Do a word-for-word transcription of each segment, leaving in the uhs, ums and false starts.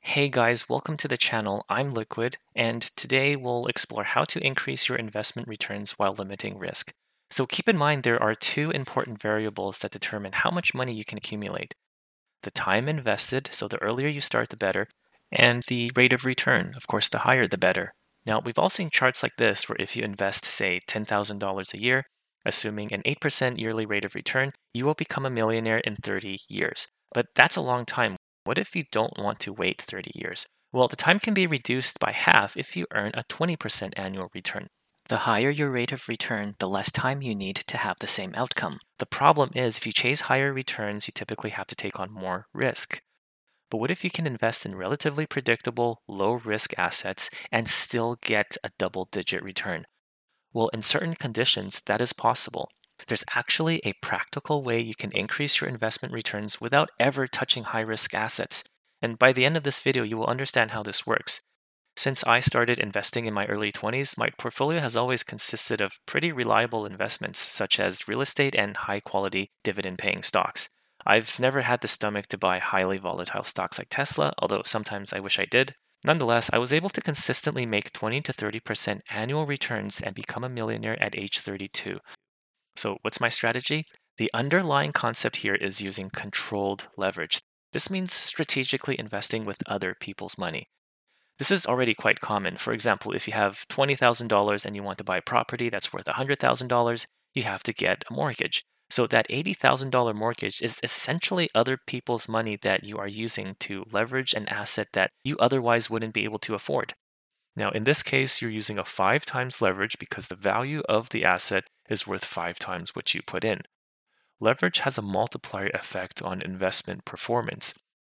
Hey guys, welcome to the channel. I'm Liquid, and today we'll explore how to increase your investment returns while limiting risk. So keep in mind there are two important variables that determine how much money you can accumulate. The time invested, so the earlier you start, the better, and the rate of return. Of course, the higher, the better. Now, we've all seen charts like this where if you invest, say, ten thousand dollars a year, assuming an eight percent yearly rate of return, you will become a millionaire in thirty years. But that's a long time. What if you don't want to wait thirty years? Well, the time can be reduced by half if you earn a twenty percent annual return. The higher your rate of return, the less time you need to have the same outcome. The problem is, if you chase higher returns, you typically have to take on more risk. But what if you can invest in relatively predictable, low risk assets and still get a double digit return? Well, in certain conditions, that is possible. There's actually a practical way you can increase your investment returns without ever touching high risk assets. And by the end of this video, you will understand how this works. Since I started investing in my early twenties, my portfolio has always consisted of pretty reliable investments, such as real estate and high quality dividend paying stocks. I've never had the stomach to buy highly volatile stocks like Tesla, although sometimes I wish I did. Nonetheless, I was able to consistently make twenty to thirty percent annual returns and become a millionaire at age thirty-two. So, what's my strategy? The underlying concept here is using controlled leverage. This means strategically investing with other people's money. This is already quite common. For example, if you have twenty thousand dollars and you want to buy a property that's worth one hundred thousand dollars, you have to get a mortgage. So that eighty thousand dollars mortgage is essentially other people's money that you are using to leverage an asset that you otherwise wouldn't be able to afford. Now, in this case, you're using a five times leverage because the value of the asset is worth five times what you put in. Leverage has a multiplier effect on investment performance.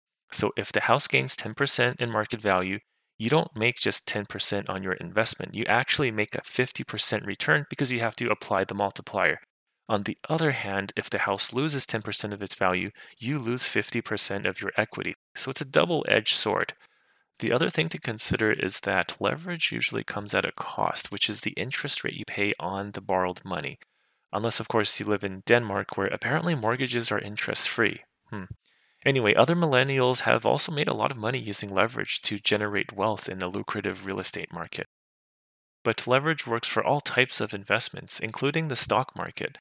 So if the house gains ten percent in market value, you don't make just ten percent on your investment. You actually make a fifty percent return because you have to apply the multiplier. On the other hand, if the house loses ten percent of its value, you lose fifty percent of your equity. So it's a double-edged sword. The other thing to consider is that leverage usually comes at a cost, which is the interest rate you pay on the borrowed money. Unless, of course, you live in Denmark, where apparently mortgages are interest-free. Hmm. Anyway, other millennials have also made a lot of money using leverage to generate wealth in the lucrative real estate market. But leverage works for all types of investments, including the stock market.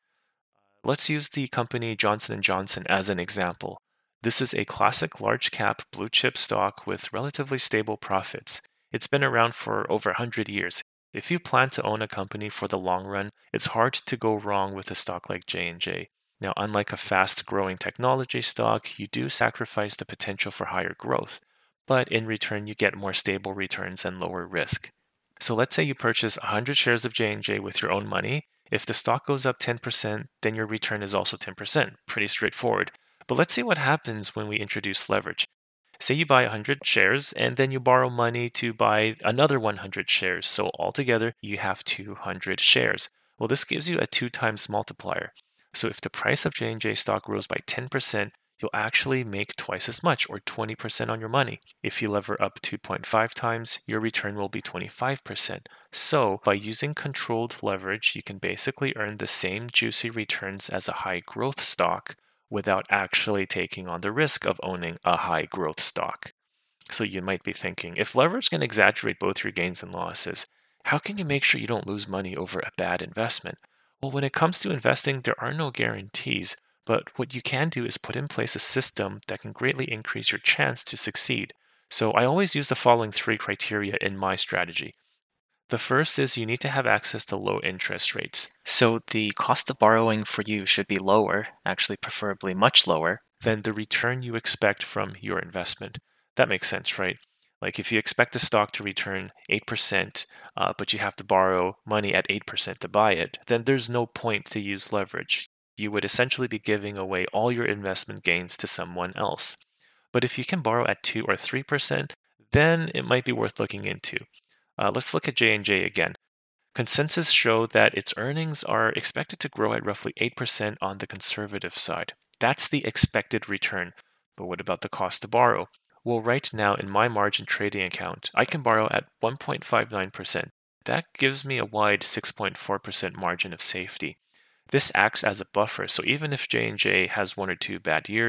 Let's use the company Johnson and Johnson as an example. This is a classic large cap blue chip stock with relatively stable profits. It's been around for over one hundred years. If you plan to own a company for the long run, it's hard to go wrong with a stock like J and J. Now, unlike a fast-growing technology stock, you do sacrifice the potential for higher growth, but in return, you get more stable returns and lower risk. So let's say you purchase one hundred shares of J and J with your own money. If the stock goes up ten percent, then your return is also ten percent. Pretty straightforward. But let's see what happens when we introduce leverage. Say you buy one hundred shares and then you borrow money to buy another one hundred shares. So altogether, you have two hundred shares. Well, this gives you a two times multiplier. So if the price of J and J stock grows by ten percent, you'll actually make twice as much, or twenty percent on your money. If you lever up two point five times, your return will be twenty-five percent. So by using controlled leverage, you can basically earn the same juicy returns as a high growth stock without actually taking on the risk of owning a high growth stock. So you might be thinking, if leverage can exaggerate both your gains and losses, how can you make sure you don't lose money over a bad investment? Well, when it comes to investing, there are no guarantees, but what you can do is put in place a system that can greatly increase your chance to succeed. So I always use the following three criteria in my strategy. The first is you need to have access to low interest rates. So the cost of borrowing for you should be lower, actually preferably much lower, than the return you expect from your investment. That makes sense, right? Like if you expect a stock to return eight percent, uh, but you have to borrow money at eight percent to buy it, then there's no point to use leverage. You would essentially be giving away all your investment gains to someone else. But if you can borrow at two or three percent, then it might be worth looking into. Uh, let's look at J and J again. Consensus show that its earnings are expected to grow at roughly eight percent on the conservative side. That's the expected return. But what about the cost to borrow? Well, right now in my margin trading account, I can borrow at one point five nine percent. That gives me a wide six point four percent margin of safety. This acts as a buffer, so even if J and J has one or two bad years,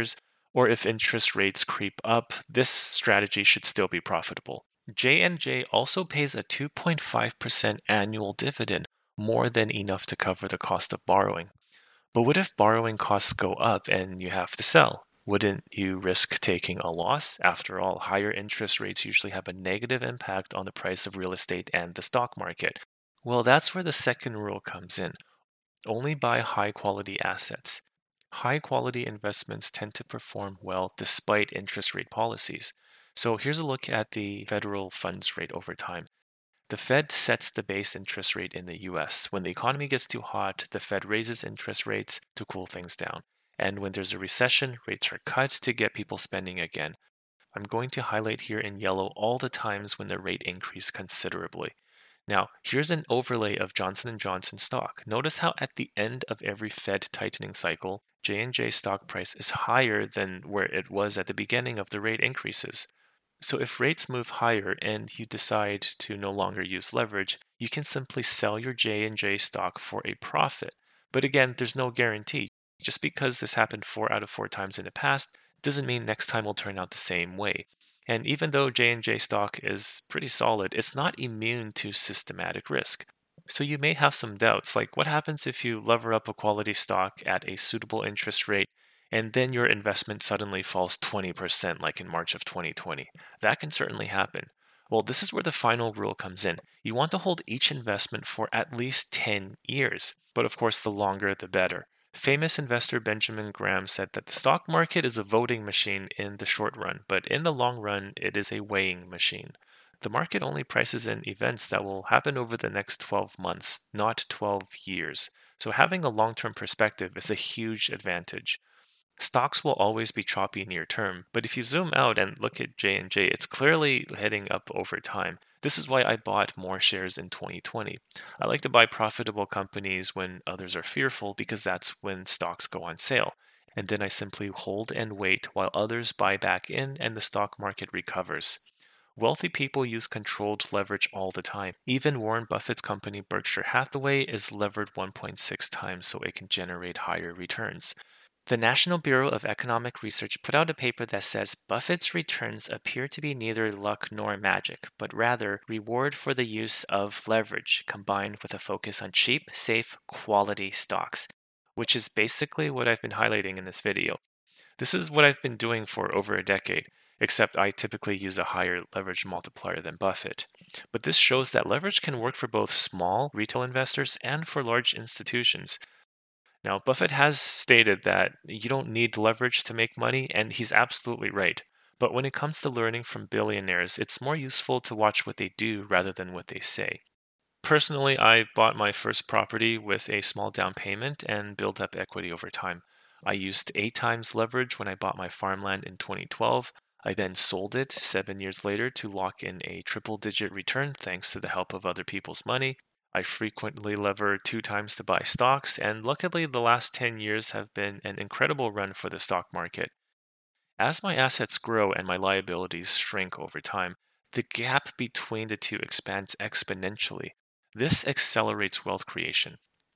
Or if interest rates creep up, this strategy should still be profitable. J and J also pays a two point five percent annual dividend, more than enough to cover the cost of borrowing. But what if borrowing costs go up and you have to sell? Wouldn't you risk taking a loss? After all, higher interest rates usually have a negative impact on the price of real estate and the stock market. Well, that's where the second rule comes in. Only buy high quality assets. High quality investments tend to perform well despite interest rate policies. So here's a look at the federal funds rate over time. The Fed sets the base interest rate in the U S. When the economy gets too hot, the Fed raises interest rates to cool things down. And when there's a recession, rates are cut to get people spending again. I'm going to highlight here in yellow all the times when the rate increased considerably. Now, here's an overlay of Johnson and Johnson stock. Notice how at the end of every Fed tightening cycle, J and J stock price is higher than where it was at the beginning of the rate increases. So if rates move higher and you decide to no longer use leverage, you can simply sell your J and J stock for a profit. But again, there's no guarantee. Just because this happened four out of four times in the past doesn't mean next time will turn out the same way. And even though J and J stock is pretty solid, it's not immune to systematic risk. So you may have some doubts, like what happens if you lever up a quality stock at a suitable interest rate and then your investment suddenly falls twenty percent like in March of twenty twenty? That can certainly happen. Well, this is where the final rule comes in. You want to hold each investment for at least ten years, but of course the longer the better. Famous investor Benjamin Graham said that the stock market is a voting machine in the short run, but in the long run, it is a weighing machine. The market only prices in events that will happen over the next twelve months, not twelve years. So having a long-term perspective is a huge advantage. Stocks will always be choppy near term, but if you zoom out and look at J and J, it's clearly heading up over time. This is why I bought more shares in twenty twenty. I like to buy profitable companies when others are fearful because that's when stocks go on sale. And then I simply hold and wait while others buy back in and the stock market recovers. Wealthy people use controlled leverage all the time. Even Warren Buffett's company Berkshire Hathaway is levered one point six times so it can generate higher returns. The National Bureau of Economic Research put out a paper that says Buffett's returns appear to be neither luck nor magic, but rather reward for the use of leverage combined with a focus on cheap, safe, quality stocks, which is basically what I've been highlighting in this video. This is what I've been doing for over a decade, except I typically use a higher leverage multiplier than Buffett. But this shows that leverage can work for both small retail investors and for large institutions. Now, Buffett has stated that you don't need leverage to make money, and he's absolutely right. But when it comes to learning from billionaires, it's more useful to watch what they do rather than what they say. Personally, I bought my first property with a small down payment and built up equity over time. I used eight times leverage when I bought my farmland in twenty twelve. I then sold it seven years later to lock in a triple digit return thanks to the help of other people's money. I frequently lever two times to buy stocks, and luckily the last ten years have been an incredible run for the stock market. As my assets grow and my liabilities shrink over time, the gap between the two expands exponentially. This accelerates wealth creation.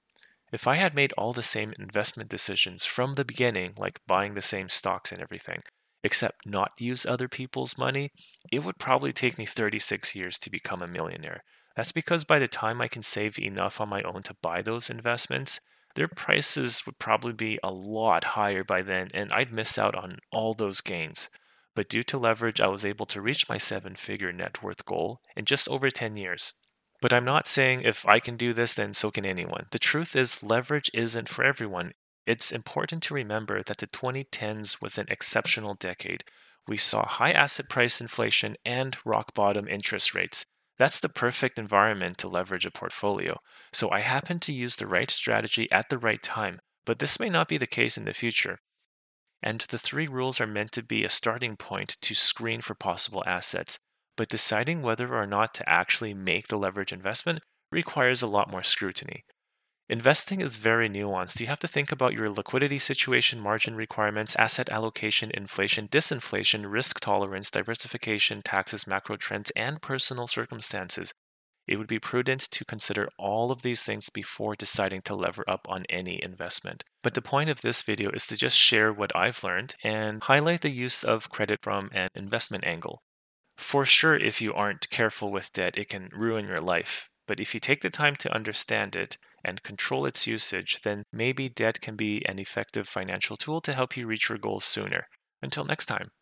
If I had made all the same investment decisions from the beginning, like buying the same stocks and everything, except not use other people's money, it would probably take me thirty-six years to become a millionaire. That's because by the time I can save enough on my own to buy those investments, their prices would probably be a lot higher by then, and I'd miss out on all those gains. But due to leverage, I was able to reach my seven figure net worth goal in just over ten years. But I'm not saying if I can do this, then so can anyone. The truth is, leverage isn't for everyone. It's important to remember that the twenty tens was an exceptional decade. We saw high asset price inflation and rock bottom interest rates. That's the perfect environment to leverage a portfolio. So I happened to use the right strategy at the right time, but this may not be the case in the future. And the three rules are meant to be a starting point to screen for possible assets. But deciding whether or not to actually make the leverage investment requires a lot more scrutiny. Investing is very nuanced. You have to think about your liquidity situation, margin requirements, asset allocation, inflation, disinflation, risk tolerance, diversification, taxes, macro trends, and personal circumstances. It would be prudent to consider all of these things before deciding to lever up on any investment. But the point of this video is to just share what I've learned and highlight the use of credit from an investment angle. For sure, if you aren't careful with debt, it can ruin your life. But if you take the time to understand it and control its usage, then maybe debt can be an effective financial tool to help you reach your goals sooner. Until next time.